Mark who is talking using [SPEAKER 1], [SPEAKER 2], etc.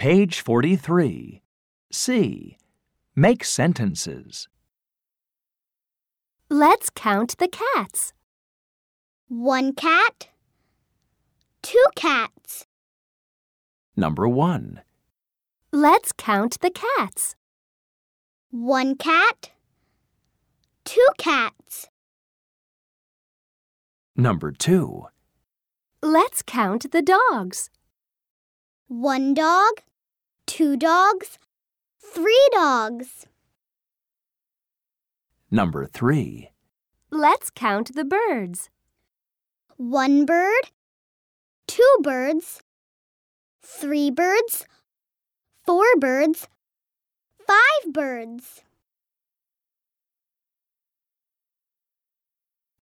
[SPEAKER 1] Page 43. C. Make sentences.
[SPEAKER 2] Let's count the cats.
[SPEAKER 3] 1 cat. 2 cats.
[SPEAKER 1] Number 1.
[SPEAKER 2] Let's count the cats.
[SPEAKER 3] 1 cat. 2 cats.
[SPEAKER 1] Number 2.
[SPEAKER 2] Let's count the dogs.
[SPEAKER 3] 1 dog. 2 dogs. 3 dogs.
[SPEAKER 1] Number 3.
[SPEAKER 2] Let's count the birds.
[SPEAKER 3] 1 bird. 2 birds. 3 birds. 4 birds. 5 birds.